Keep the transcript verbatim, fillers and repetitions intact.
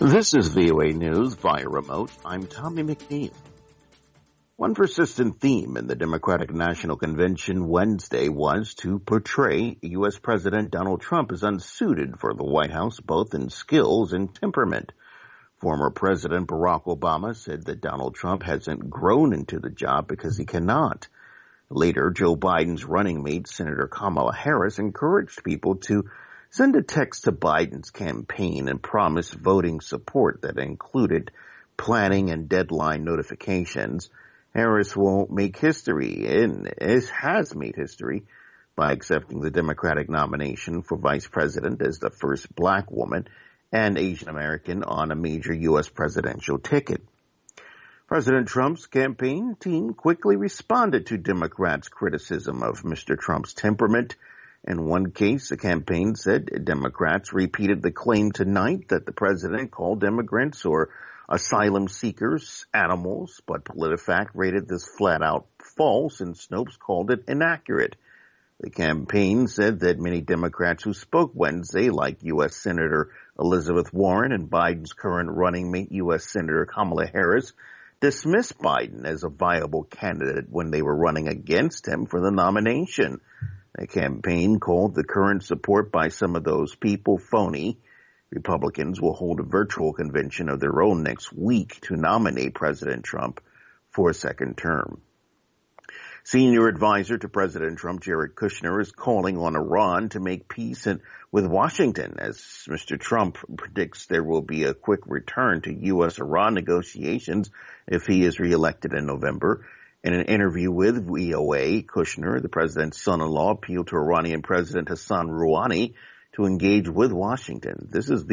This is V O A News via remote. I'm Tommy McNeil. One persistent theme in the Democratic National Convention Wednesday was to portray U S. President Donald Trump as unsuited for the White House, both in skills and temperament. Former President Barack Obama said that Donald Trump hasn't grown into the job because he cannot. Later, Joe Biden's running mate, Senator Kamala Harris, encouraged people to send a text to Biden's campaign and promise voting support that included planning and deadline notifications. Harris will make history and has made history by accepting the Democratic nomination for vice president as the first black woman and Asian American on a major U S presidential ticket. President Trump's campaign team quickly responded to Democrats' criticism of Mister Trump's temperament. In one case, the campaign said Democrats repeated the claim tonight that the president called immigrants or asylum seekers animals, but PolitiFact rated this flat out false and Snopes called it inaccurate. The campaign said that many Democrats who spoke Wednesday, like U S. Senator Elizabeth Warren and Biden's current running mate, U S. Senator Kamala Harris, dismissed Biden as a viable candidate when they were running against him for the nomination. The campaign called the current support by some of those people phony. Republicans will hold a virtual convention of their own next week to nominate President Trump for a second term. Senior advisor to President Trump, Jared Kushner, is calling on Iran to make peace with Washington as Mister Trump predicts there will be a quick return to U S Iran negotiations if he is reelected in November. In an interview with V O A, Kushner, the president's son-in-law, appealed to Iranian President Hassan Rouhani to engage with Washington. This is